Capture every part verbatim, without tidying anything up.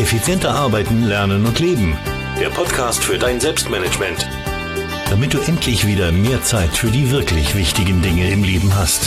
Effizienter arbeiten, lernen und leben. Der Podcast für dein Selbstmanagement. Damit du endlich wieder mehr Zeit für die wirklich wichtigen Dinge im Leben hast.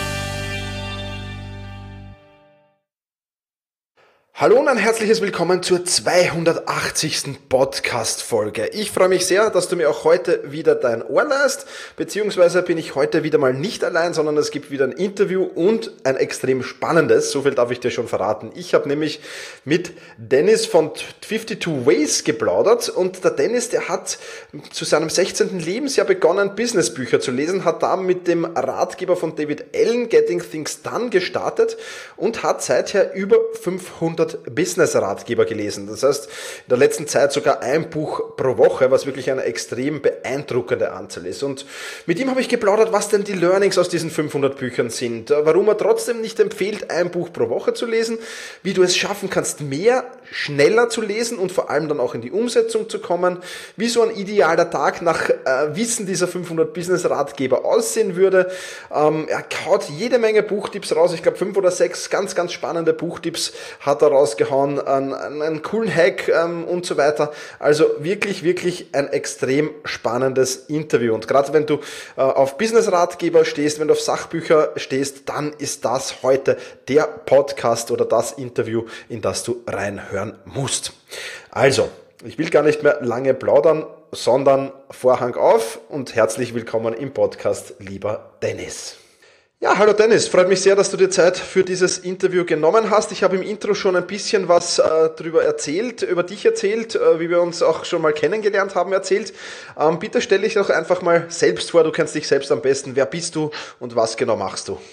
Hallo und ein herzliches Willkommen zur zweihundertachtzigsten Podcast-Folge. Ich freue mich sehr, dass du mir auch heute wieder dein Ohr leihst, beziehungsweise bin ich heute wieder mal nicht allein, sondern es gibt wieder ein Interview und ein extrem spannendes, so viel darf ich dir schon verraten. Ich habe nämlich mit Dennis von zweiundfünfzig Ways geplaudert und der Dennis, der hat zu seinem sechzehnten Lebensjahr begonnen, Businessbücher zu lesen, hat da mit dem Ratgeber von David Allen, Getting Things Done, gestartet und hat seither über fünfhundert Business-Ratgeber gelesen. Das heißt, in der letzten Zeit sogar ein Buch pro Woche, was wirklich eine extrem beeindruckende Anzahl ist. Und mit ihm habe ich geplaudert, was denn die Learnings aus diesen fünfhundert Büchern sind, warum er trotzdem nicht empfiehlt, ein Buch pro Woche zu lesen, wie du es schaffen kannst, mehr, schneller zu lesen und vor allem dann auch in die Umsetzung zu kommen, wie so ein idealer Tag nach äh, Wissen dieser fünfhundert Business-Ratgeber aussehen würde. Ähm, er haut jede Menge Buchtipps raus, ich glaube fünf oder sechs ganz, ganz spannende Buchtipps hat er rausgehauen, einen, einen coolen Hack ähm, und so weiter. Also wirklich, wirklich ein extrem spannendes Interview. Und gerade wenn du äh, auf Business-Ratgeber stehst, wenn du auf Sachbücher stehst, dann ist das heute der Podcast oder das Interview, in das du reinhören musst. Also, ich will gar nicht mehr lange plaudern, sondern Vorhang auf und herzlich willkommen im Podcast, lieber Dennis. Ja, hallo Dennis, freut mich sehr, dass du dir Zeit für dieses Interview genommen hast. Ich habe im Intro schon ein bisschen was äh, darüber erzählt, über dich erzählt, äh, wie wir uns auch schon mal kennengelernt haben erzählt. Ähm, bitte stell dich doch einfach mal selbst vor, du kennst dich selbst am besten. Wer bist du und was genau machst du?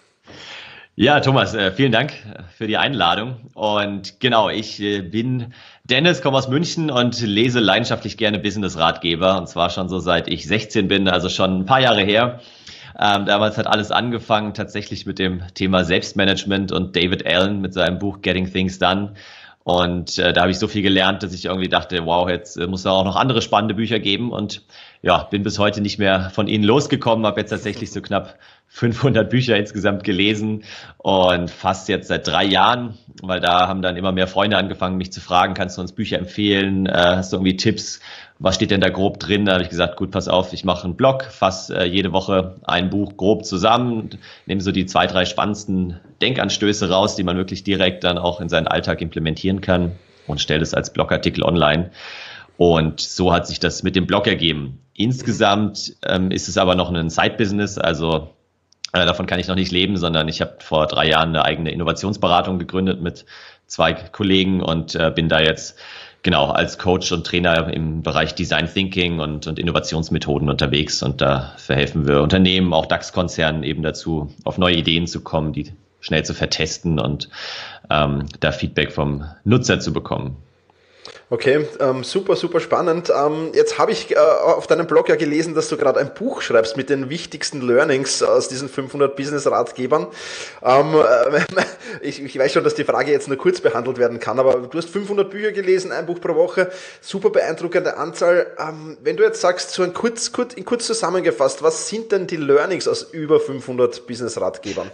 Ja, Thomas, äh, vielen Dank für die Einladung. Und genau, ich äh, bin Dennis, komme aus München und lese leidenschaftlich gerne Business-Ratgeber. Und zwar schon so seit ich sechzehn bin, also schon ein paar Jahre her. Ähm, damals hat alles angefangen tatsächlich mit dem Thema Selbstmanagement und David Allen mit seinem Buch Getting Things Done. Und äh, da habe ich so viel gelernt, dass ich irgendwie dachte, wow, jetzt äh, muss es auch noch andere spannende Bücher geben. Und ja, bin bis heute nicht mehr von ihnen losgekommen, habe jetzt tatsächlich so knapp fünfhundert Bücher insgesamt gelesen und fast jetzt seit drei Jahren, weil da haben dann immer mehr Freunde angefangen, mich zu fragen, kannst du uns Bücher empfehlen, äh, hast du irgendwie Tipps, was steht denn da grob drin? Da habe ich gesagt, gut, pass auf, ich mache einen Blog, fasse äh, jede Woche ein Buch grob zusammen, nehme so die zwei, drei spannendsten Denkanstöße raus, die man wirklich direkt dann auch in seinen Alltag implementieren kann und stelle es als Blogartikel online. Und so hat sich das mit dem Blog ergeben. Insgesamt ähm, ist es aber noch ein Side-Business, also äh, davon kann ich noch nicht leben, sondern ich habe vor drei Jahren eine eigene Innovationsberatung gegründet mit zwei Kollegen und äh, bin da jetzt genau als Coach und Trainer im Bereich Design Thinking und, und Innovationsmethoden unterwegs. Und da verhelfen wir Unternehmen, auch DAX-Konzernen eben dazu, auf neue Ideen zu kommen, die schnell zu vertesten und ähm, da Feedback vom Nutzer zu bekommen. Okay, ähm, super, super spannend. Ähm, jetzt habe ich äh, auf deinem Blog ja gelesen, dass du gerade ein Buch schreibst mit den wichtigsten Learnings aus diesen fünfhundert Business-Ratgebern. Ähm, äh, ich, ich weiß schon, dass die Frage jetzt nur kurz behandelt werden kann, aber du hast fünfhundert Bücher gelesen, ein Buch pro Woche, super beeindruckende Anzahl. Ähm, wenn du jetzt sagst, so ein kurz, kurz, in kurz zusammengefasst, was sind denn die Learnings aus über fünfhundert Business-Ratgebern?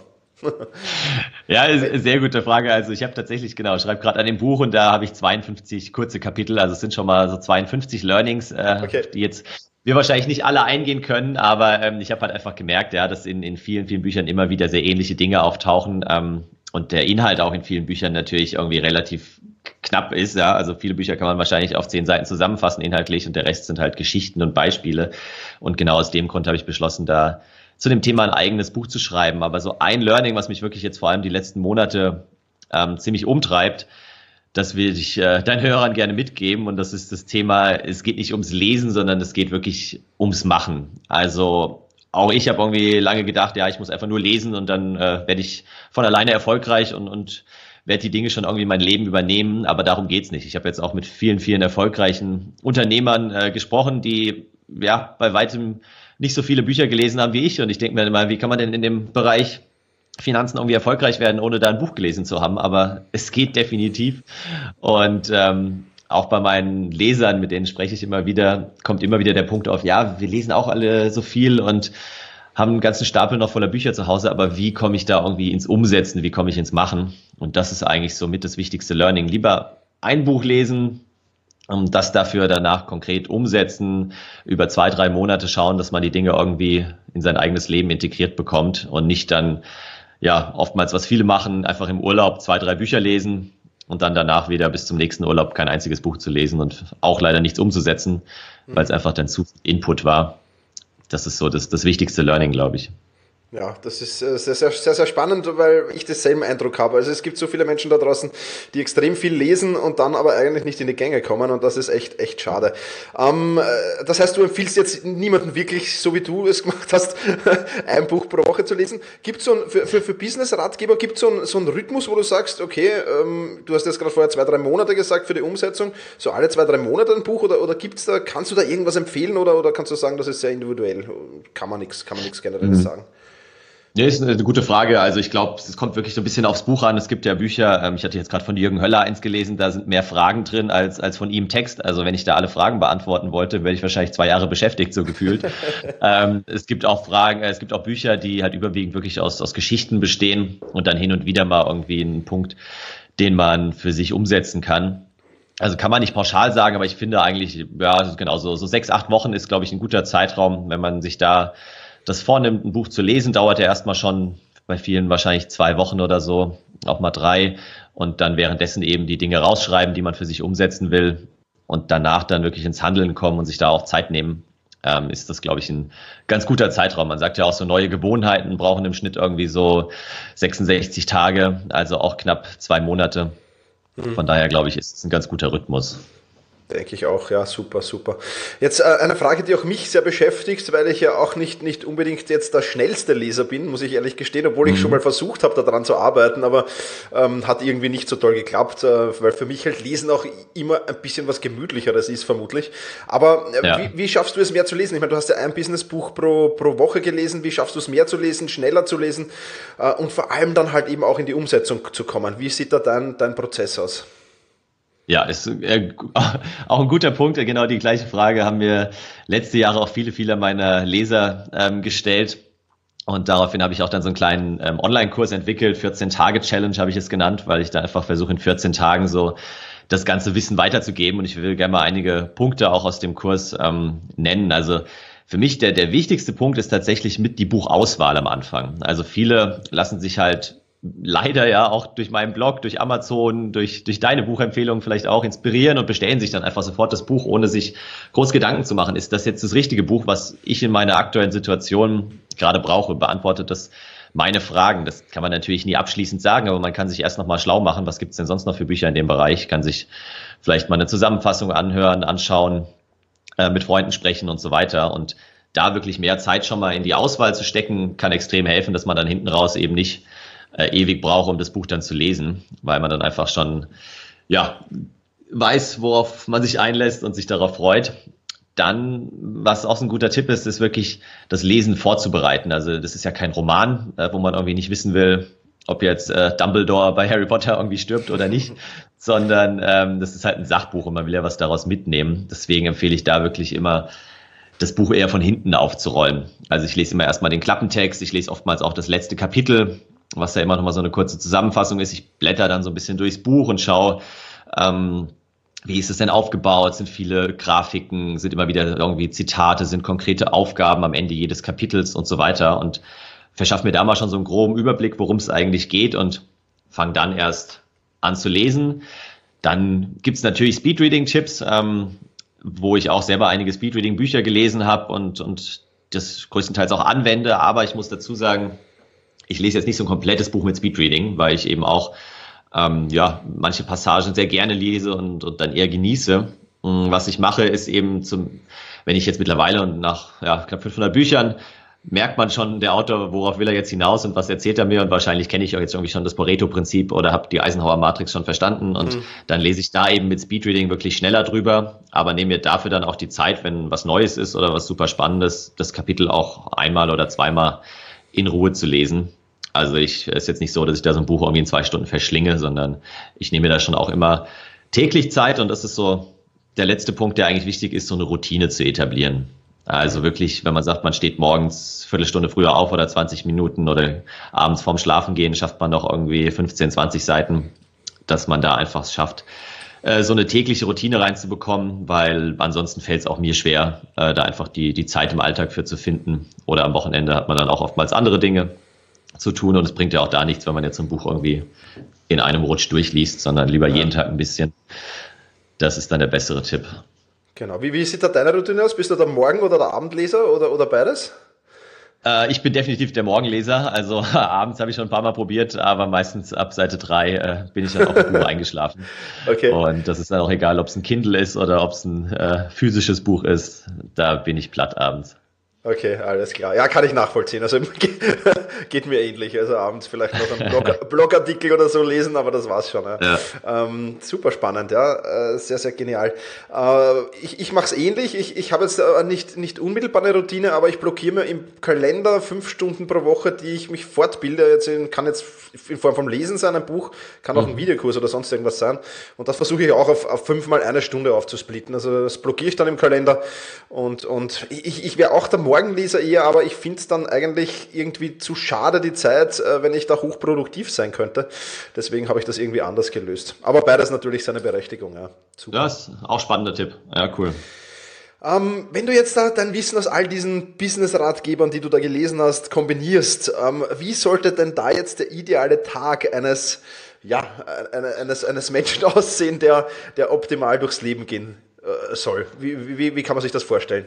Ja, sehr gute Frage. Also ich habe tatsächlich, genau, schreibe gerade an dem Buch und da habe ich zweiundfünfzig kurze Kapitel, also es sind schon mal so zweiundfünfzig Learnings, äh, okay. die jetzt wir wahrscheinlich nicht alle eingehen können, aber ähm, ich habe halt einfach gemerkt, ja, dass in, in vielen, vielen Büchern immer wieder sehr ähnliche Dinge auftauchen ähm, und der Inhalt auch in vielen Büchern natürlich irgendwie relativ knapp ist, ja, also viele Bücher kann man wahrscheinlich auf zehn Seiten zusammenfassen inhaltlich und der Rest sind halt Geschichten und Beispiele und genau aus dem Grund habe ich beschlossen, da zu dem Thema ein eigenes Buch zu schreiben. Aber so ein Learning, was mich wirklich jetzt vor allem die letzten Monate ähm, ziemlich umtreibt, das will ich äh, deinen Hörern gerne mitgeben. Und das ist das Thema, es geht nicht ums Lesen, sondern es geht wirklich ums Machen. Also auch ich habe irgendwie lange gedacht, ja, ich muss einfach nur lesen und dann äh, werde ich von alleine erfolgreich und, und werde die Dinge schon irgendwie in mein Leben übernehmen. Aber darum geht's nicht. Ich habe jetzt auch mit vielen, vielen erfolgreichen Unternehmern äh, gesprochen, die ja bei weitem nicht so viele Bücher gelesen haben wie ich. Und ich denke mir immer, wie kann man denn in dem Bereich Finanzen irgendwie erfolgreich werden, ohne da ein Buch gelesen zu haben? Aber es geht definitiv. Und ähm, auch bei meinen Lesern, mit denen spreche ich immer wieder, kommt immer wieder der Punkt auf, ja, wir lesen auch alle so viel und haben einen ganzen Stapel noch voller Bücher zu Hause, aber wie komme ich da irgendwie ins Umsetzen, wie komme ich ins Machen? Und das ist eigentlich so mit das wichtigste Learning. Lieber ein Buch lesen, das dafür danach konkret umsetzen, über zwei, drei Monate schauen, dass man die Dinge irgendwie in sein eigenes Leben integriert bekommt und nicht dann, ja, oftmals, was viele machen, einfach im Urlaub zwei, drei Bücher lesen und dann danach wieder bis zum nächsten Urlaub kein einziges Buch zu lesen und auch leider nichts umzusetzen, mhm. weil es einfach dann zu viel Input war. Das ist so das, das wichtigste Learning, glaube ich. Ja, das ist sehr, sehr, sehr, sehr spannend, weil ich denselben Eindruck habe. Also es gibt so viele Menschen da draußen, die extrem viel lesen und dann aber eigentlich nicht in die Gänge kommen und das ist echt, echt schade. Ähm, das heißt, du empfiehlst jetzt niemanden wirklich, so wie du es gemacht hast, ein Buch pro Woche zu lesen. Gibt es so ein, für, für, für Business-Ratgeber, gibt es so, ein, so einen Rhythmus, wo du sagst, okay, ähm, du hast jetzt gerade vorher zwei, drei Monate gesagt für die Umsetzung, so alle zwei, drei Monate ein Buch oder, oder gibt's da, kannst du da irgendwas empfehlen oder, oder kannst du sagen, das ist sehr individuell? Kann man nichts, kann man nichts generelles mhm. sagen? Ja, ist eine gute Frage. Also ich glaube, es kommt wirklich so ein bisschen aufs Buch an. Es gibt ja Bücher, ähm, ich hatte jetzt gerade von Jürgen Höller eins gelesen, da sind mehr Fragen drin als als von ihm Text. Also wenn ich da alle Fragen beantworten wollte, wäre ich wahrscheinlich zwei Jahre beschäftigt, so gefühlt. ähm, es gibt auch Fragen, äh, es gibt auch Bücher, die halt überwiegend wirklich aus aus Geschichten bestehen und dann hin und wieder mal irgendwie einen Punkt, den man für sich umsetzen kann. Also kann man nicht pauschal sagen, aber ich finde eigentlich, ja, genau so, so sechs, acht Wochen ist, glaube ich, ein guter Zeitraum, wenn man sich da das vornimmt, ein Buch zu lesen, dauert ja erstmal schon bei vielen wahrscheinlich zwei Wochen oder so, auch mal drei und dann währenddessen eben die Dinge rausschreiben, die man für sich umsetzen will und danach dann wirklich ins Handeln kommen und sich da auch Zeit nehmen, ähm, ist das, glaube ich, ein ganz guter Zeitraum. Man sagt ja auch, so neue Gewohnheiten brauchen im Schnitt irgendwie so sechsundsechzig Tage, also auch knapp zwei Monate. Mhm. Von daher, glaube ich, ist es ein ganz guter Rhythmus. Denke ich auch, ja, super, super. Jetzt äh, eine Frage, die auch mich sehr beschäftigt, weil ich ja auch nicht, nicht unbedingt jetzt der schnellste Leser bin, muss ich ehrlich gestehen, obwohl mhm. ich schon mal versucht habe, daran zu arbeiten, aber ähm, hat irgendwie nicht so toll geklappt, äh, weil für mich halt Lesen auch immer ein bisschen was Gemütlicheres ist, vermutlich. Aber äh, ja. wie, wie schaffst du es mehr zu lesen? Ich meine, du hast ja ein Businessbuch pro, pro Woche gelesen, wie schaffst du es mehr zu lesen, schneller zu lesen äh, und vor allem dann halt eben auch in die Umsetzung zu kommen? Wie sieht da dein, dein Prozess aus? Ja, ist äh, auch ein guter Punkt. Genau die gleiche Frage haben mir letzte Jahre auch viele, viele meiner Leser ähm, gestellt. Und daraufhin habe ich auch dann so einen kleinen ähm, Online-Kurs entwickelt. vierzehn-Tage-Challenge habe ich es genannt, weil ich da einfach versuche, in vierzehn Tagen so das ganze Wissen weiterzugeben. Und ich will gerne mal einige Punkte auch aus dem Kurs ähm, nennen. Also für mich der, der wichtigste Punkt ist tatsächlich mit die Buchauswahl am Anfang. Also viele lassen sich halt leider ja auch durch meinen Blog, durch Amazon, durch, durch deine Buchempfehlungen vielleicht auch inspirieren und bestellen sich dann einfach sofort das Buch, ohne sich groß Gedanken zu machen. Ist das jetzt das richtige Buch, was ich in meiner aktuellen Situation gerade brauche? Beantwortet das meine Fragen? Das kann man natürlich nie abschließend sagen, aber man kann sich erst noch mal schlau machen. Was gibt es denn sonst noch für Bücher in dem Bereich? Kann sich vielleicht mal eine Zusammenfassung anhören, anschauen, äh, mit Freunden sprechen und so weiter. Und da wirklich mehr Zeit schon mal in die Auswahl zu stecken, kann extrem helfen, dass man dann hinten raus eben nicht Äh, ewig brauche, um das Buch dann zu lesen, weil man dann einfach schon ja weiß, worauf man sich einlässt und sich darauf freut. Dann, was auch so ein guter Tipp ist, ist wirklich das Lesen vorzubereiten. Also das ist ja kein Roman, äh, wo man irgendwie nicht wissen will, ob jetzt äh, Dumbledore bei Harry Potter irgendwie stirbt oder nicht, sondern ähm, das ist halt ein Sachbuch und man will ja was daraus mitnehmen. Deswegen empfehle ich da wirklich immer, das Buch eher von hinten aufzurollen. Also ich lese immer erstmal den Klappentext, ich lese oftmals auch das letzte Kapitel, was ja immer noch mal so eine kurze Zusammenfassung ist. Ich blätter dann so ein bisschen durchs Buch und schaue, ähm, wie ist es denn aufgebaut? Sind viele Grafiken, sind immer wieder irgendwie Zitate, sind konkrete Aufgaben am Ende jedes Kapitels und so weiter und verschaffe mir da mal schon so einen groben Überblick, worum es eigentlich geht und fange dann erst an zu lesen. Dann gibt es natürlich Speedreading-Tipps, ähm, wo ich auch selber einige Speedreading-Bücher gelesen habe und, und das größtenteils auch anwende, aber ich muss dazu sagen, ich lese jetzt nicht so ein komplettes Buch mit Speedreading, weil ich eben auch ähm, ja manche Passagen sehr gerne lese und, und dann eher genieße. Was ich mache, ist eben, zum, wenn ich jetzt mittlerweile und nach ja, knapp fünfhundert Büchern, merkt man schon, der Autor, worauf will er jetzt hinaus und was erzählt er mir und wahrscheinlich kenne ich auch jetzt irgendwie schon das Pareto-Prinzip oder habe die Eisenhower-Matrix schon verstanden und mhm. dann lese ich da eben mit Speedreading wirklich schneller drüber, aber nehme mir dafür dann auch die Zeit, wenn was Neues ist oder was super Spannendes, das Kapitel auch einmal oder zweimal in Ruhe zu lesen. Also ich ist jetzt nicht so, dass ich da so ein Buch irgendwie in zwei Stunden verschlinge, sondern ich nehme mir da schon auch immer täglich Zeit und das ist so der letzte Punkt, der eigentlich wichtig ist, so eine Routine zu etablieren. Also wirklich, wenn man sagt, man steht morgens Viertelstunde früher auf oder zwanzig Minuten oder abends vorm Schlafengehen schafft man noch irgendwie fünfzehn, zwanzig Seiten, dass man da einfach es schafft, äh, so eine tägliche Routine reinzubekommen, weil ansonsten fällt es auch mir schwer, äh, da einfach die, die Zeit im Alltag für zu finden. Oder am Wochenende hat man dann auch oftmals andere Dinge zu tun und es bringt ja auch da nichts, wenn man jetzt ein Buch irgendwie in einem Rutsch durchliest, sondern lieber ja. jeden Tag ein bisschen. Das ist dann der bessere Tipp. Genau. Wie, wie sieht da deine Routine aus? Bist du der Morgen- oder der Abendleser oder, oder beides? Äh, ich bin definitiv der Morgenleser. Also abends habe ich schon ein paar Mal probiert, aber meistens ab Seite drei äh, bin ich dann auch im Buch eingeschlafen. Okay. Und das ist dann auch egal, ob es ein Kindle ist oder ob es ein äh, physisches Buch ist. Da bin ich platt abends. Okay, alles klar. Ja, kann ich nachvollziehen. Also geht mir ähnlich. Also abends vielleicht noch einen Blog- Blogartikel oder so lesen, aber das war's schon. Ja. Ja. Ähm, super spannend, ja. Äh, sehr, sehr genial. Äh, ich ich mache es ähnlich. Ich, ich habe jetzt äh, nicht, nicht unmittelbar eine Routine, aber ich blockiere mir im Kalender fünf Stunden pro Woche, die ich mich fortbilde. Jetzt in, kann jetzt in Form vom Lesen sein, ein Buch, kann auch ein Videokurs oder sonst irgendwas sein. Und das versuche ich auch auf, auf fünfmal eine Stunde aufzusplitten. Also das blockiere ich dann im Kalender. Und, und ich, ich wäre auch der Morgenleser eher, aber ich finde es dann eigentlich irgendwie zu schade, die Zeit, wenn ich da hochproduktiv sein könnte. Deswegen habe ich das irgendwie anders gelöst. Aber beides natürlich seine Berechtigung. Ja, super. Das ist auch ein spannender Tipp. Ja, cool. Ähm, wenn du jetzt da dein Wissen aus all diesen Business-Ratgebern, die du da gelesen hast, kombinierst, ähm, wie sollte denn da jetzt der ideale Tag eines, ja, eines, eines Menschen aussehen, der, der optimal durchs Leben gehen äh, soll? Wie, wie, wie kann man sich das vorstellen?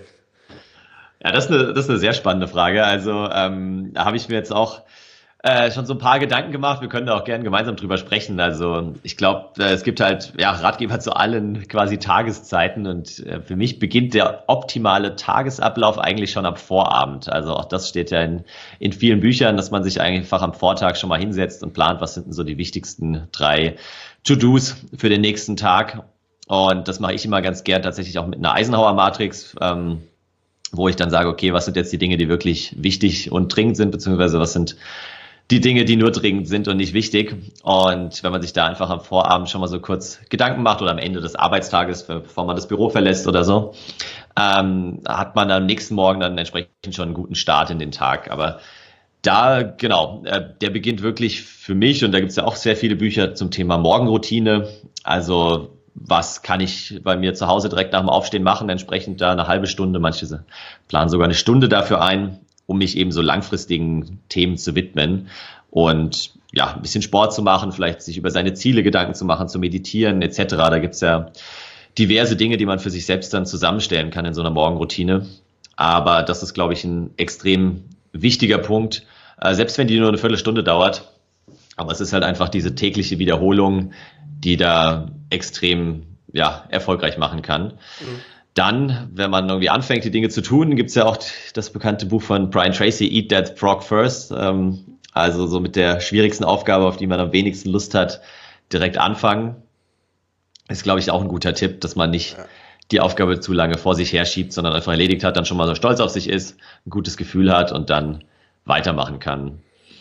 Ja, das ist eine, das ist eine sehr spannende Frage. Also ähm, da habe ich mir jetzt auch äh, schon so ein paar Gedanken gemacht. Wir können da auch gerne gemeinsam drüber sprechen. Also ich glaube, äh, es gibt halt ja Ratgeber zu allen quasi Tageszeiten und äh, für mich beginnt der optimale Tagesablauf eigentlich schon am Vorabend. Also auch das steht ja in, in vielen Büchern, dass man sich einfach am Vortag schon mal hinsetzt und plant, was sind denn so die wichtigsten drei To-Dos für den nächsten Tag. Und das mache ich immer ganz gern tatsächlich auch mit einer Eisenhower-Matrix, ähm, wo ich dann sage, okay, was sind jetzt die Dinge, die wirklich wichtig und dringend sind, beziehungsweise was sind die Dinge, die nur dringend sind und nicht wichtig. Und wenn man sich da einfach am Vorabend schon mal so kurz Gedanken macht oder am Ende des Arbeitstages, bevor man das Büro verlässt oder so, ähm, hat man am nächsten Morgen dann entsprechend schon einen guten Start in den Tag. Aber da, genau, äh, der beginnt wirklich für mich, und da gibt es ja auch sehr viele Bücher zum Thema Morgenroutine, also was kann ich bei mir zu Hause direkt nach dem Aufstehen machen, entsprechend da eine halbe Stunde, manche planen sogar eine Stunde dafür ein, um mich eben so langfristigen Themen zu widmen und ja, ein bisschen Sport zu machen, vielleicht sich über seine Ziele Gedanken zu machen, zu meditieren et cetera. Da gibt's ja diverse Dinge, die man für sich selbst dann zusammenstellen kann in so einer Morgenroutine. Aber das ist, glaube ich, ein extrem wichtiger Punkt, selbst wenn die nur eine Viertelstunde dauert. Aber es ist halt einfach diese tägliche Wiederholung, die da extrem ja, erfolgreich machen kann. Mhm. Dann, wenn man irgendwie anfängt, die Dinge zu tun, gibt's ja auch das bekannte Buch von Brian Tracy, Eat That Frog First. Ähm, also so mit der schwierigsten Aufgabe, auf die man am wenigsten Lust hat, direkt anfangen. Ist, glaube ich, auch ein guter Tipp, dass man nicht ja. die Aufgabe zu lange vor sich herschiebt, sondern einfach erledigt hat, dann schon mal so stolz auf sich ist, ein gutes Gefühl hat und dann weitermachen kann.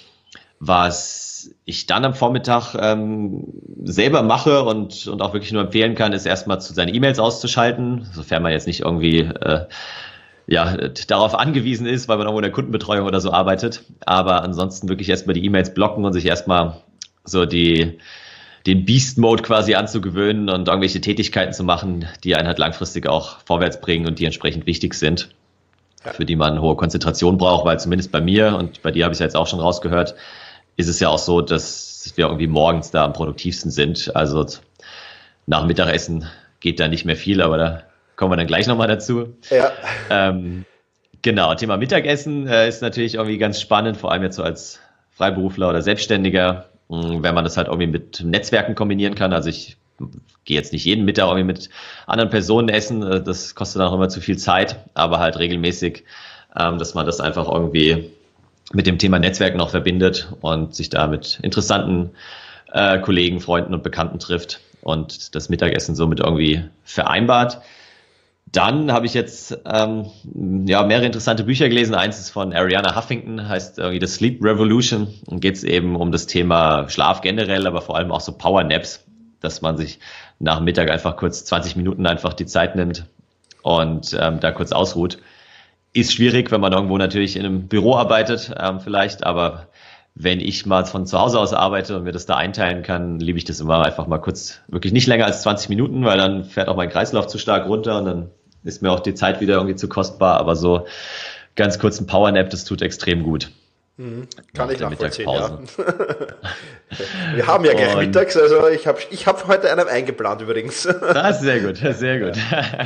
Was ich dann am Vormittag ähm, selber mache und, und auch wirklich nur empfehlen kann, ist erstmal zu seine E-Mails auszuschalten, sofern man jetzt nicht irgendwie äh, ja, darauf angewiesen ist, weil man irgendwo in der Kundenbetreuung oder so arbeitet. Aber ansonsten wirklich erstmal die E-Mails blocken und sich erstmal so die, den Beast-Mode quasi anzugewöhnen und irgendwelche Tätigkeiten zu machen, die einen halt langfristig auch vorwärts bringen und die entsprechend wichtig sind, ja. für die man hohe Konzentration braucht, weil zumindest bei mir, und bei dir habe ich es ja jetzt auch schon rausgehört, ist es ja auch so, dass wir irgendwie morgens da am produktivsten sind. Also nach Mittagessen geht da nicht mehr viel, aber da kommen wir dann gleich nochmal dazu. Ja. Ähm, genau, Thema Mittagessen äh, ist natürlich irgendwie ganz spannend, vor allem jetzt so als Freiberufler oder Selbstständiger, mh, wenn man das halt irgendwie mit Netzwerken kombinieren kann. Also ich gehe jetzt nicht jeden Mittag irgendwie mit anderen Personen essen, das kostet dann auch immer zu viel Zeit, aber halt regelmäßig, ähm, dass man das einfach irgendwie mit dem Thema Netzwerken noch verbindet und sich da mit interessanten äh, Kollegen, Freunden und Bekannten trifft und das Mittagessen somit irgendwie vereinbart. Dann habe ich jetzt ähm, ja mehrere interessante Bücher gelesen. Eins ist von Arianna Huffington, heißt irgendwie The Sleep Revolution, und geht es eben um das Thema Schlaf generell, aber vor allem auch so Power Naps, dass man sich nach dem Mittag einfach kurz zwanzig Minuten einfach die Zeit nimmt und ähm, da kurz ausruht. Ist schwierig, wenn man irgendwo natürlich in einem Büro arbeitet, ähm, vielleicht, aber wenn ich mal von zu Hause aus arbeite und mir das da einteilen kann, liebe ich das immer einfach mal kurz, wirklich nicht länger als zwanzig Minuten, weil dann fährt auch mein Kreislauf zu stark runter und dann ist mir auch die Zeit wieder irgendwie zu kostbar, aber so ganz kurz ein Powernap, das tut extrem gut. Mhm. Kann ich nachvollziehen, ja. Wir haben ja gleich und, mittags, also ich habe ich hab heute einen eingeplant übrigens. Das ist sehr gut, sehr gut.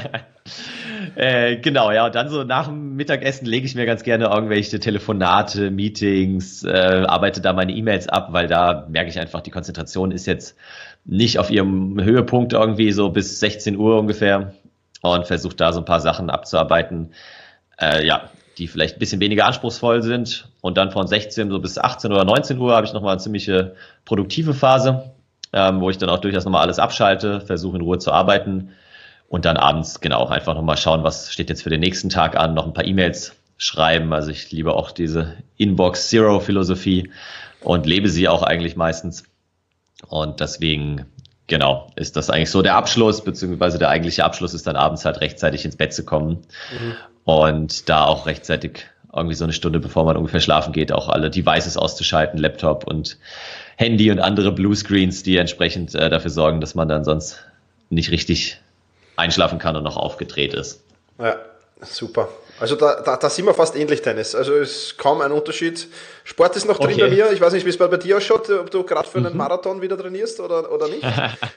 äh, genau, ja, und dann so nach dem Mittagessen lege ich mir ganz gerne irgendwelche Telefonate, Meetings, äh, arbeite da meine E-Mails ab, weil da merke ich einfach, die Konzentration ist jetzt nicht auf ihrem Höhepunkt irgendwie so bis sechzehn Uhr ungefähr und versuche da so ein paar Sachen abzuarbeiten, äh, ja, die vielleicht ein bisschen weniger anspruchsvoll sind. Und dann von sechzehn so bis achtzehn oder neunzehn Uhr habe ich nochmal eine ziemliche produktive Phase, ähm, wo ich dann auch durchaus nochmal alles abschalte, versuche in Ruhe zu arbeiten und dann abends genau einfach nochmal schauen, was steht jetzt für den nächsten Tag an, noch ein paar E-Mails schreiben. Also ich liebe auch diese Inbox-Zero-Philosophie und lebe sie auch eigentlich meistens. Und deswegen, genau, ist das eigentlich so der Abschluss, beziehungsweise der eigentliche Abschluss ist dann abends halt rechtzeitig ins Bett zu kommen. Mhm. Und da auch rechtzeitig irgendwie so eine Stunde, bevor man ungefähr schlafen geht, auch alle Devices auszuschalten, Laptop und Handy und andere Bluescreens, die entsprechend äh, dafür sorgen, dass man dann sonst nicht richtig einschlafen kann und noch aufgedreht ist. Ja, super. Also da, da, da sind wir fast ähnlich, Dennis. Also es ist kaum ein Unterschied. Sport ist noch drin okay. bei mir. Ich weiß nicht, wie es bei dir ausschaut, ob du gerade für einen mhm. Marathon wieder trainierst oder, oder nicht.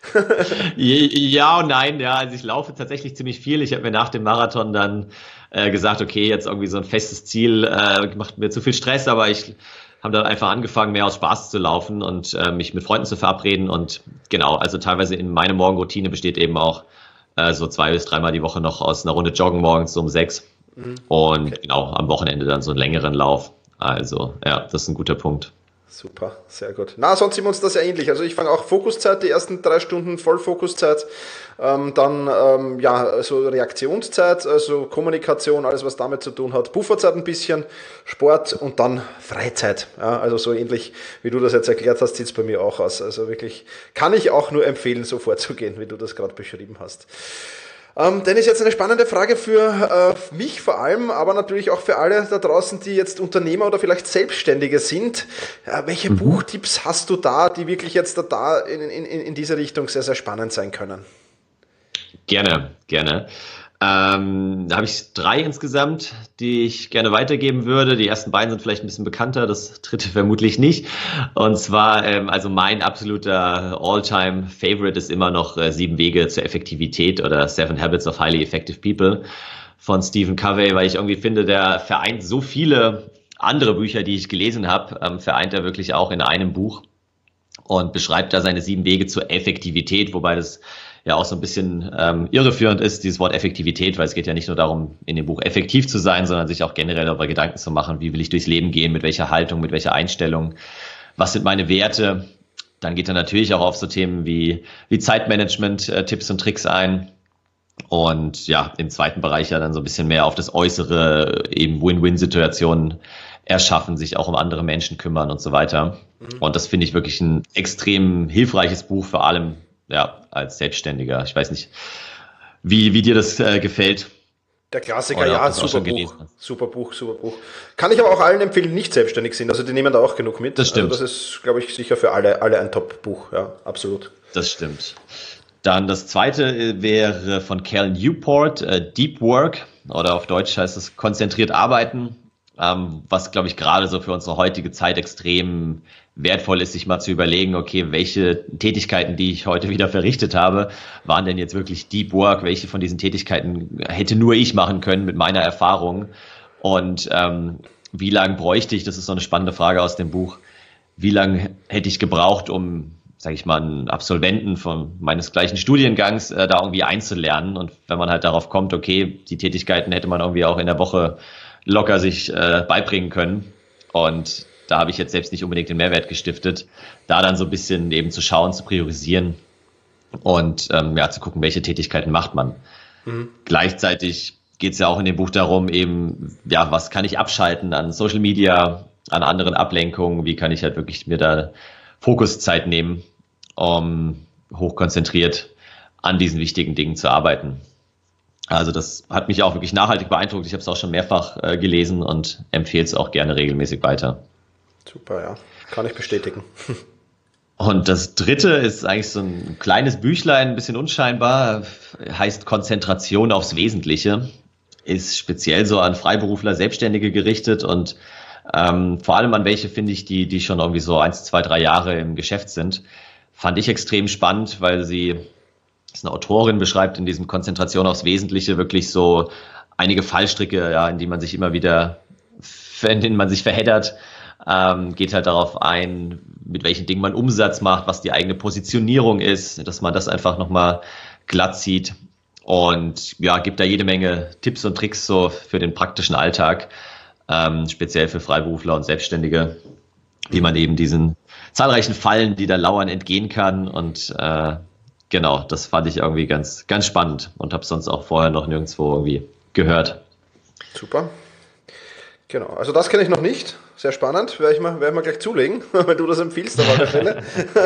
Ja und nein. Ja, also ich laufe tatsächlich ziemlich viel. Ich habe mir nach dem Marathon dann äh, gesagt, okay, jetzt irgendwie so ein festes Ziel äh, macht mir zu viel Stress, aber ich habe dann einfach angefangen, mehr aus Spaß zu laufen und äh, mich mit Freunden zu verabreden. Und genau, also teilweise in meine Morgenroutine besteht eben auch äh, so zwei bis dreimal die Woche noch aus einer Runde Joggen morgens so um sechs. Und okay. genau, am Wochenende dann so einen längeren Lauf. Also, ja, das ist ein guter Punkt. Super, sehr gut. Na, sonst sind wir uns das ja ähnlich. Also ich fange auch Fokuszeit, die ersten drei Stunden Vollfokuszeit, ähm, dann ähm, ja, also Reaktionszeit, also Kommunikation, alles was damit zu tun hat, Pufferzeit ein bisschen, Sport und dann Freizeit. Ja, also so ähnlich, wie du das jetzt erklärt hast, sieht es bei mir auch aus. Also wirklich, kann ich auch nur empfehlen, so vorzugehen, wie du das gerade beschrieben hast. Ähm, Dennis, jetzt eine spannende Frage für äh, mich vor allem, aber natürlich auch für alle da draußen, die jetzt Unternehmer oder vielleicht Selbstständige sind. Äh, welche mhm. Buchtipps hast du da, die wirklich jetzt da, da in, in, in diese Richtung sehr, sehr spannend sein können? Gerne, gerne. Ähm, da habe ich drei insgesamt, die ich gerne weitergeben würde. Die ersten beiden sind vielleicht ein bisschen bekannter, das dritte vermutlich nicht. Und zwar, ähm, also mein absoluter All-Time-Favorite ist immer noch äh, Sieben Wege zur Effektivität oder Seven Habits of Highly Effective People von Stephen Covey, weil ich irgendwie finde, der vereint so viele andere Bücher, die ich gelesen habe, ähm, vereint er wirklich auch in einem Buch und beschreibt da seine sieben Wege zur Effektivität, wobei das ja auch so ein bisschen ähm, irreführend ist, dieses Wort Effektivität, weil es geht ja nicht nur darum, in dem Buch effektiv zu sein, sondern sich auch generell darüber Gedanken zu machen, wie will ich durchs Leben gehen, mit welcher Haltung, mit welcher Einstellung, was sind meine Werte. Dann geht er natürlich auch auf so Themen wie, wie Zeitmanagement, äh, Tipps und Tricks ein. Und ja, im zweiten Bereich ja dann so ein bisschen mehr auf das Äußere, eben Win-Win-Situationen erschaffen, sich auch um andere Menschen kümmern und so weiter. Mhm. Und das finde ich wirklich ein extrem hilfreiches Buch, vor allem ja, als Selbstständiger. Ich weiß nicht, wie, wie dir das äh, gefällt. Der Klassiker, ja, super Buch, super Buch, super Buch. Kann ich aber auch allen empfehlen, die nicht selbstständig sind. Also die nehmen da auch genug mit. Das stimmt. Also das ist, glaube ich, sicher für alle, alle ein Top-Buch. Ja, absolut. Das stimmt. Dann das zweite wäre von Cal Newport, äh, Deep Work, oder auf Deutsch heißt es konzentriert arbeiten, ähm, was, glaube ich, gerade so für unsere heutige Zeit extrem wertvoll ist, sich mal zu überlegen, okay, welche Tätigkeiten, die ich heute wieder verrichtet habe, waren denn jetzt wirklich Deep Work? Welche von diesen Tätigkeiten hätte nur ich machen können mit meiner Erfahrung? Und ähm, wie lange bräuchte ich, das ist so eine spannende Frage aus dem Buch, wie lange hätte ich gebraucht, um, sage ich mal, einen Absolventen von meines gleichen Studiengangs äh, da irgendwie einzulernen? Und wenn man halt darauf kommt, okay, die Tätigkeiten hätte man irgendwie auch in der Woche locker sich äh, beibringen können. Und da habe ich jetzt selbst nicht unbedingt den Mehrwert gestiftet, da dann so ein bisschen eben zu schauen, zu priorisieren und ähm, ja, zu gucken, welche Tätigkeiten macht man. Mhm. Gleichzeitig geht es ja auch in dem Buch darum, eben, ja, was kann ich abschalten an Social Media, an anderen Ablenkungen, wie kann ich halt wirklich mir da Fokuszeit nehmen, um hochkonzentriert an diesen wichtigen Dingen zu arbeiten. Also das hat mich auch wirklich nachhaltig beeindruckt. Ich habe es auch schon mehrfach äh, gelesen und empfehle es auch gerne regelmäßig weiter. Super, ja. Kann ich bestätigen. Und das dritte ist eigentlich so ein kleines Büchlein, ein bisschen unscheinbar, heißt Konzentration aufs Wesentliche, ist speziell so an Freiberufler, Selbstständige gerichtet und ähm, vor allem an welche, finde ich, die, die schon irgendwie so eins, zwei, drei Jahre im Geschäft sind. Fand ich extrem spannend, weil sie, das ist eine Autorin, beschreibt in diesem Konzentration aufs Wesentliche wirklich so einige Fallstricke, ja, in die man sich immer wieder, in denen man sich verheddert. Ähm, geht halt darauf ein, mit welchen Dingen man Umsatz macht, was die eigene Positionierung ist, dass man das einfach nochmal glatt zieht und ja, gibt da jede Menge Tipps und Tricks so für den praktischen Alltag, ähm, speziell für Freiberufler und Selbstständige, wie man eben diesen zahlreichen Fallen, die da lauern, entgehen kann und äh, genau, das fand ich irgendwie ganz, ganz spannend und habe sonst auch vorher noch nirgendwo irgendwie gehört. Super. Genau, also das kenne ich noch nicht. Sehr spannend, werde ich mal, werde ich mal gleich zulegen, wenn du das empfiehlst auf alle Fälle.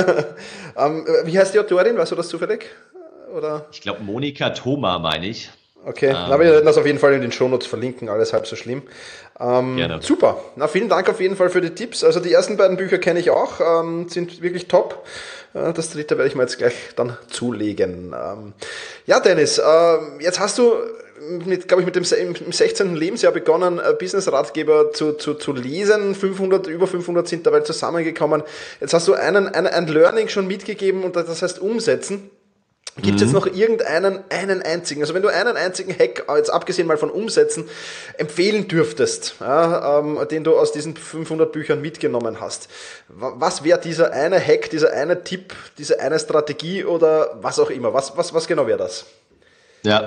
ähm, wie heißt die Autorin, weißt du das zufällig? Oder? Ich glaube Monika Thoma, meine ich. Okay, ähm, aber wir werden das auf jeden Fall in den Shownotes verlinken, alles halb so schlimm. Ähm, gerne. Super, na vielen Dank auf jeden Fall für die Tipps. Also die ersten beiden Bücher kenne ich auch, ähm, sind wirklich top. Äh, das dritte werde ich mir jetzt gleich dann zulegen. Ähm, ja Dennis, äh, jetzt hast du mit, glaube ich, mit dem im sechzehnten Lebensjahr begonnen, Business-Ratgeber zu, zu, zu lesen. fünfhundert, über fünfhundert sind dabei zusammengekommen. Jetzt hast du einen, einen, ein Learning schon mitgegeben und das heißt umsetzen. Gibt es mhm. jetzt noch irgendeinen, einen einzigen, also wenn du einen einzigen Hack, jetzt abgesehen mal von Umsetzen, empfehlen dürftest, ja, ähm, den du aus diesen fünfhundert Büchern mitgenommen hast, was wäre dieser eine Hack, dieser eine Tipp, diese eine Strategie oder was auch immer? Was, was, was genau wäre das? Ja,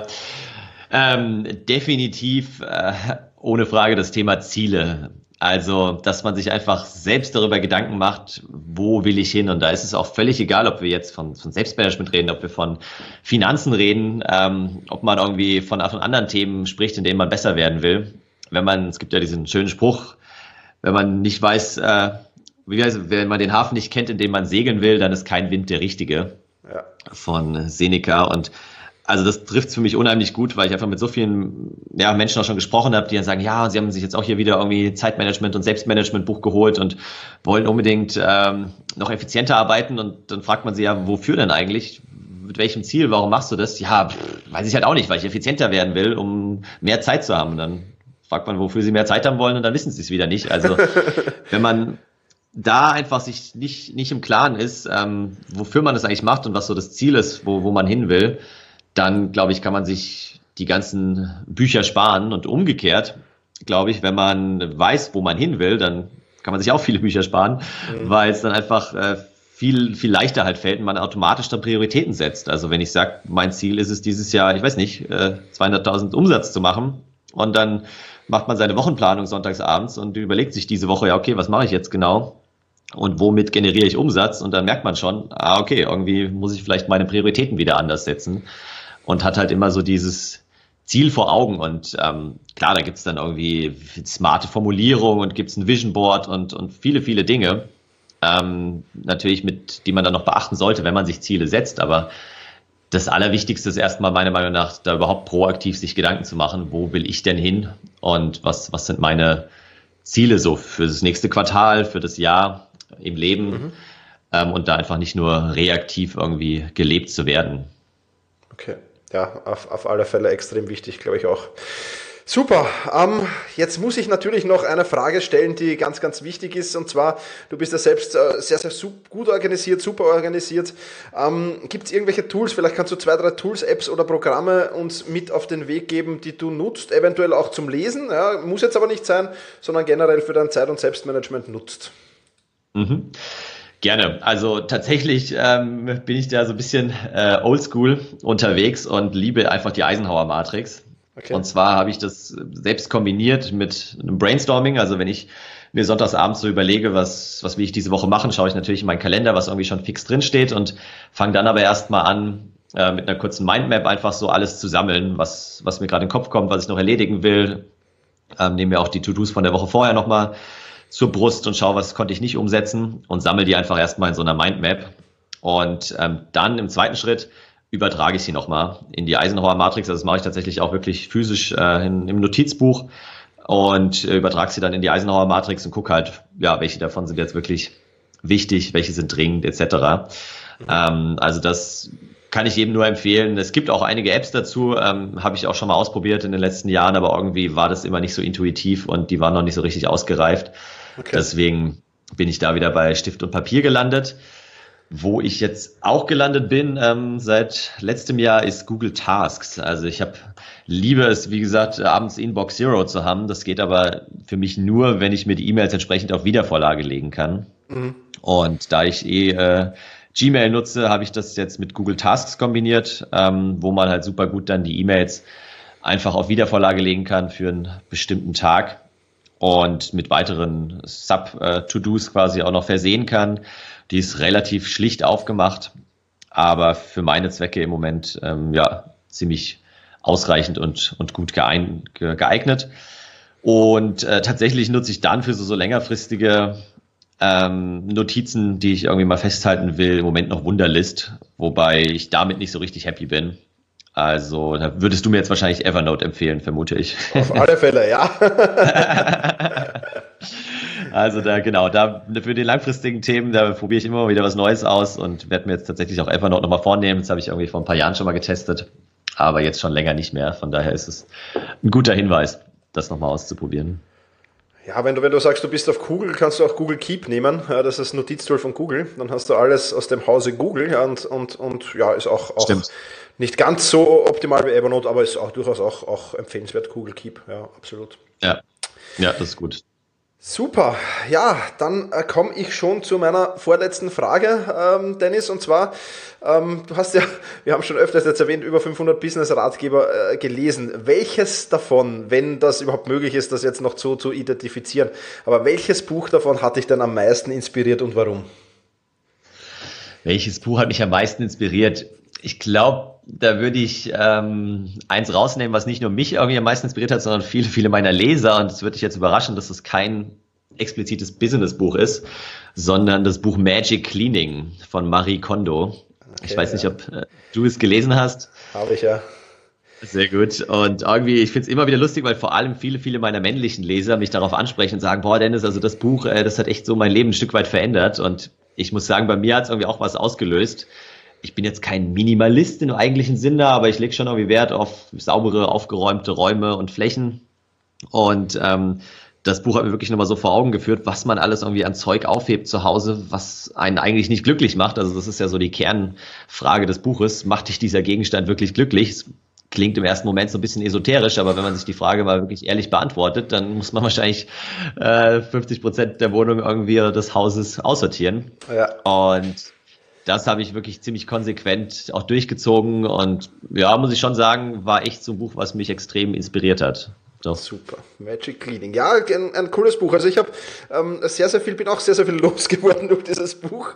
Ähm, definitiv äh, ohne Frage das Thema Ziele. Also, dass man sich einfach selbst darüber Gedanken macht, wo will ich hin? Und da ist es auch völlig egal, ob wir jetzt von, von Selbstmanagement reden, ob wir von Finanzen reden, ähm, ob man irgendwie von, von anderen Themen spricht, in denen man besser werden will. Wenn man, es gibt ja diesen schönen Spruch, wenn man nicht weiß, äh, wie heißt, wenn man den Hafen nicht kennt, in dem man segeln will, dann ist kein Wind der richtige. Ja. Von Seneca. Und also das trifft es für mich unheimlich gut, weil ich einfach mit so vielen ja, Menschen auch schon gesprochen habe, die dann sagen, ja, sie haben sich jetzt auch hier wieder irgendwie Zeitmanagement und Selbstmanagement-Buch geholt und wollen unbedingt ähm, noch effizienter arbeiten. Und dann fragt man sie ja, wofür denn eigentlich? Mit welchem Ziel? Warum machst du das? Ja, pff, weiß ich halt auch nicht, weil ich effizienter werden will, um mehr Zeit zu haben. Und dann fragt man, wofür sie mehr Zeit haben wollen und dann wissen sie es wieder nicht. Also wenn man da einfach sich nicht, nicht im Klaren ist, ähm, wofür man das eigentlich macht und was so das Ziel ist, wo, wo man hin will, dann, glaube ich, kann man sich die ganzen Bücher sparen. Und umgekehrt, glaube ich, wenn man weiß, wo man hin will, dann kann man sich auch viele Bücher sparen, mhm. weil es dann einfach äh, viel, viel leichter halt fällt und man automatisch dann Prioritäten setzt. Also wenn ich sage, mein Ziel ist es dieses Jahr, ich weiß nicht, äh, zweihunderttausend Umsatz zu machen und dann macht man seine Wochenplanung sonntags abends und überlegt sich diese Woche, ja okay, was mache ich jetzt genau? Und womit generiere ich Umsatz? Und dann merkt man schon, ah okay, irgendwie muss ich vielleicht meine Prioritäten wieder anders setzen. Und hat halt immer so dieses Ziel vor Augen. Und ähm, klar, da gibt es dann irgendwie smarte Formulierung und gibt es ein Vision Board und, und viele, viele Dinge, ähm, natürlich mit, die man dann noch beachten sollte, wenn man sich Ziele setzt. Aber das Allerwichtigste ist erstmal meiner Meinung nach, da überhaupt proaktiv sich Gedanken zu machen, wo will ich denn hin und was, was sind meine Ziele so für das nächste Quartal, für das Jahr im Leben mhm. ähm, und da einfach nicht nur reaktiv irgendwie gelebt zu werden. Okay. Ja, auf, auf alle Fälle extrem wichtig, glaube ich auch. Super, ähm, jetzt muss ich natürlich noch eine Frage stellen, die ganz, ganz wichtig ist, und zwar, du bist ja selbst äh, sehr, sehr super, gut organisiert, super organisiert. Ähm, gibt es irgendwelche Tools, vielleicht kannst du zwei, drei Tools, Apps oder Programme uns mit auf den Weg geben, die du nutzt, eventuell auch zum Lesen, ja, muss jetzt aber nicht sein, sondern generell für dein Zeit- und Selbstmanagement nutzt? Mhm. Gerne. Also tatsächlich ähm, bin ich da so ein bisschen äh, oldschool unterwegs und liebe einfach die Eisenhower-Matrix. Okay. Und zwar habe ich das selbst kombiniert mit einem Brainstorming. Also wenn ich mir sonntags abends so überlege, was, was will ich diese Woche machen, schaue ich natürlich in meinen Kalender, was irgendwie schon fix drin steht und fange dann aber erstmal an, äh, mit einer kurzen Mindmap einfach so alles zu sammeln, was, was mir gerade in den Kopf kommt, was ich noch erledigen will. Ähm, nehme mir auch die To-Dos von der Woche vorher nochmal zur Brust und schaue, was konnte ich nicht umsetzen und sammle die einfach erstmal in so einer Mindmap. Und ähm, dann im zweiten Schritt übertrage ich sie nochmal in die Eisenhower-Matrix. Also das mache ich tatsächlich auch wirklich physisch äh, in, im Notizbuch und äh, übertrage sie dann in die Eisenhower-Matrix und gucke halt, ja, welche davon sind jetzt wirklich wichtig, welche sind dringend, et cetera. Mhm. Ähm, also das kann ich jedem nur empfehlen. Es gibt auch einige Apps dazu, ähm, habe ich auch schon mal ausprobiert in den letzten Jahren, aber irgendwie war das immer nicht so intuitiv und die waren noch nicht so richtig ausgereift. Okay. Deswegen bin ich da wieder bei Stift und Papier gelandet. Wo ich jetzt auch gelandet bin ähm, seit letztem Jahr ist Google Tasks. Also ich habe liebe es, wie gesagt, abends Inbox Zero zu haben. Das geht aber für mich nur, wenn ich mir die E-Mails entsprechend auf Wiedervorlage legen kann. Mhm. Und da ich eh äh, Gmail nutze, habe ich das jetzt mit Google Tasks kombiniert, ähm, wo man halt super gut dann die E-Mails einfach auf Wiedervorlage legen kann für einen bestimmten Tag und mit weiteren Sub-To-Dos quasi auch noch versehen kann. Die ist relativ schlicht aufgemacht, aber für meine Zwecke im Moment ähm, ja ziemlich ausreichend und, und gut geein, ge, geeignet. Und äh, tatsächlich nutze ich dann für so, so längerfristige ähm, Notizen, die ich irgendwie mal festhalten will, im Moment noch Wunderlist, wobei ich damit nicht so richtig happy bin. Also da würdest du mir jetzt wahrscheinlich Evernote empfehlen, vermute ich. Auf alle Fälle, ja. Also da genau, da für die langfristigen Themen, da probiere ich immer mal wieder was Neues aus und werde mir jetzt tatsächlich auch Evernote nochmal vornehmen. Das habe ich irgendwie vor ein paar Jahren schon mal getestet, aber jetzt schon länger nicht mehr. Von daher ist es ein guter Hinweis, das nochmal auszuprobieren. Ja, wenn du, wenn du sagst, du bist auf Google, kannst du auch Google Keep nehmen. Ja, das ist das Notiztool von Google. Dann hast du alles aus dem Hause Google, ja, und, und, und ja, ist auch, auch nicht ganz so optimal wie Evernote, aber ist auch durchaus auch, auch empfehlenswert, Google Keep. Ja, absolut. Ja, ja, das ist gut. Super, ja, dann äh, komme ich schon zu meiner vorletzten Frage, ähm, Dennis, und zwar, ähm, du hast ja, wir haben schon öfters jetzt erwähnt, über fünfhundert Business-Ratgeber äh, gelesen. Welches davon, wenn das überhaupt möglich ist, das jetzt noch so zu identifizieren, aber welches Buch davon hat dich denn am meisten inspiriert und warum? Welches Buch hat mich am meisten inspiriert? Ich glaube, da würde ich ähm, eins rausnehmen, was nicht nur mich irgendwie am meisten inspiriert hat, sondern viele, viele meiner Leser. Und es wird dich jetzt überraschen, dass es kein explizites Business-Buch ist, sondern das Buch Magic Cleaning von Marie Kondo. Okay, ich weiß nicht, ja. ob äh, du es gelesen hast. Habe ich, ja. Sehr gut. Und irgendwie, ich finde es immer wieder lustig, weil vor allem viele, viele meiner männlichen Leser mich darauf ansprechen und sagen, boah, Dennis, also das Buch, äh, das hat echt so mein Leben ein Stück weit verändert. Und ich muss sagen, bei mir hat es irgendwie auch was ausgelöst. Ich bin jetzt kein Minimalist im eigentlichen Sinne, aber ich lege schon irgendwie Wert auf saubere, aufgeräumte Räume und Flächen. Und ähm, das Buch hat mir wirklich nochmal so vor Augen geführt, was man alles irgendwie an Zeug aufhebt zu Hause, was einen eigentlich nicht glücklich macht. Also das ist ja so die Kernfrage des Buches. Macht dich dieser Gegenstand wirklich glücklich? Es klingt im ersten Moment so ein bisschen esoterisch, aber wenn man sich die Frage mal wirklich ehrlich beantwortet, dann muss man wahrscheinlich äh, fünfzig Prozent der Wohnung irgendwie des Hauses aussortieren. Ja. Und das habe ich wirklich ziemlich konsequent auch durchgezogen und ja, muss ich schon sagen, war echt so ein Buch, was mich extrem inspiriert hat. Doch. Super, Magic Cleaning. Ja, ein, ein cooles Buch. Also ich habe ähm, sehr, sehr viel, bin auch sehr, sehr viel losgeworden durch dieses Buch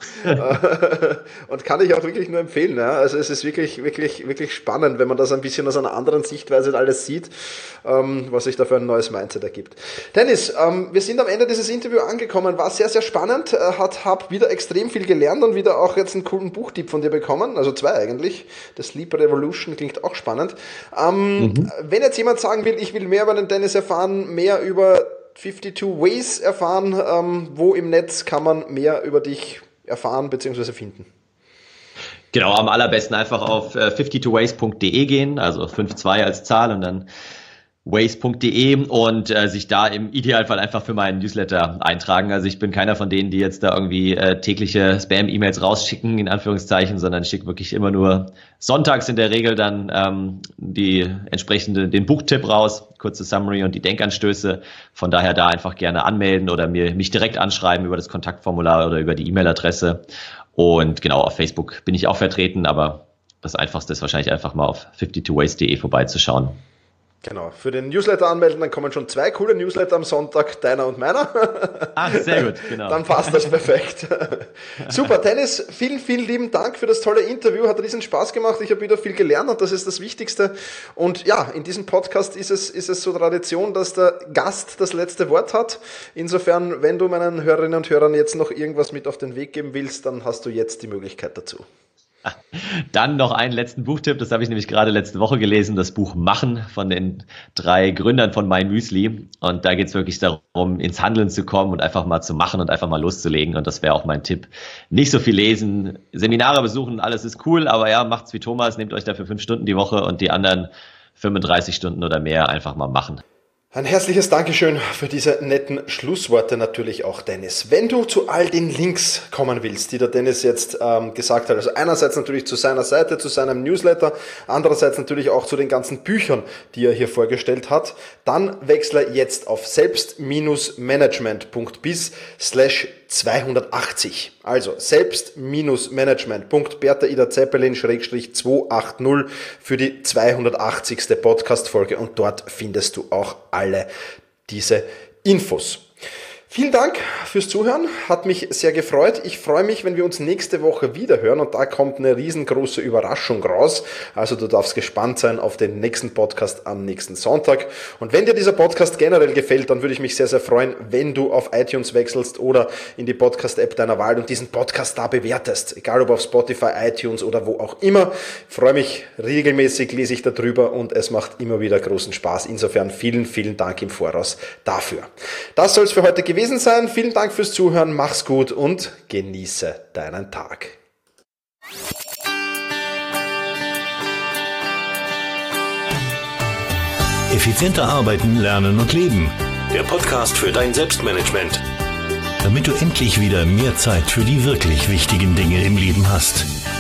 und kann ich auch wirklich nur empfehlen. Ja? Also es ist wirklich, wirklich, wirklich spannend, wenn man das ein bisschen aus einer anderen Sichtweise alles sieht, ähm, was sich da für ein neues Mindset ergibt. Dennis, ähm, wir sind am Ende dieses Interviews angekommen. War sehr, sehr spannend. Äh, hat, hab wieder extrem viel gelernt und wieder auch jetzt einen coolen Buchtipp von dir bekommen. Also zwei eigentlich. Das Sleep Revolution klingt auch spannend. Ähm, mhm. Wenn jetzt jemand sagen will, ich will mehr über den Dennis erfahren, mehr über zweiundfünfzig Ways erfahren, ähm, wo im Netz kann man mehr über dich erfahren bzw. finden? Genau, am allerbesten einfach auf äh, fifty two ways punkt de gehen, also fünfundzwanzig als Zahl und dann ways punkt de und äh, sich da im Idealfall einfach für meinen Newsletter eintragen. Also ich bin keiner von denen, die jetzt da irgendwie äh, tägliche Spam-E-Mails rausschicken, in Anführungszeichen, sondern ich schicke wirklich immer nur sonntags in der Regel dann ähm, die entsprechende, den Buchtipp raus, kurze Summary und die Denkanstöße. Von daher da einfach gerne anmelden oder mir mich direkt anschreiben über das Kontaktformular oder über die E-Mail-Adresse. Und genau, auf Facebook bin ich auch vertreten, aber das Einfachste ist wahrscheinlich einfach mal auf fifty two ways punkt de vorbeizuschauen. Genau, für den Newsletter anmelden, dann kommen schon zwei coole Newsletter am Sonntag, deiner und meiner. Ach, sehr gut, genau. Dann passt das perfekt. Super, Dennis, vielen, vielen lieben Dank für das tolle Interview, hat riesen Spaß gemacht, ich habe wieder viel gelernt und das ist das Wichtigste. Und ja, in diesem Podcast ist es, ist es so Tradition, dass der Gast das letzte Wort hat. Insofern, wenn du meinen Hörerinnen und Hörern jetzt noch irgendwas mit auf den Weg geben willst, dann hast du jetzt die Möglichkeit dazu. Dann noch einen letzten Buchtipp, das habe ich nämlich gerade letzte Woche gelesen, das Buch Machen von den drei Gründern von MyMüsli. Und da geht es wirklich darum, ins Handeln zu kommen und einfach mal zu machen und einfach mal loszulegen. Und das wäre auch mein Tipp. Nicht so viel lesen, Seminare besuchen, alles ist cool, aber ja, macht's wie Thomas, nehmt euch dafür fünf Stunden die Woche und die anderen fünfunddreißig Stunden oder mehr einfach mal machen. Ein herzliches Dankeschön für diese netten Schlussworte natürlich auch, Dennis. Wenn du zu all den Links kommen willst, die der Dennis jetzt ähm, gesagt hat, also einerseits natürlich zu seiner Seite, zu seinem Newsletter, andererseits natürlich auch zu den ganzen Büchern, die er hier vorgestellt hat, dann wechsle jetzt auf selbst-management.biz slash zweihundertachtzig. Also selbst-management.bertha Ida Zeppelin Schrägstrich zweihundertachtzig für die zweihundertachtzigste Podcast-Folge und dort findest du auch alle diese Infos. Vielen Dank fürs Zuhören, hat mich sehr gefreut. Ich freue mich, wenn wir uns nächste Woche wieder hören und da kommt eine riesengroße Überraschung raus. Also du darfst gespannt sein auf den nächsten Podcast am nächsten Sonntag. Und wenn dir dieser Podcast generell gefällt, dann würde ich mich sehr, sehr freuen, wenn du auf iTunes wechselst oder in die Podcast-App deiner Wahl und diesen Podcast da bewertest. Egal ob auf Spotify, iTunes oder wo auch immer. Ich freue mich regelmäßig, lese ich darüber und es macht immer wieder großen Spaß. Insofern vielen, vielen Dank im Voraus dafür. Das soll es für heute gewesen sein. Vielen Dank fürs Zuhören, mach's gut und genieße deinen Tag. Effizienter arbeiten, lernen und leben. Der Podcast für dein Selbstmanagement. Damit du endlich wieder mehr Zeit für die wirklich wichtigen Dinge im Leben hast.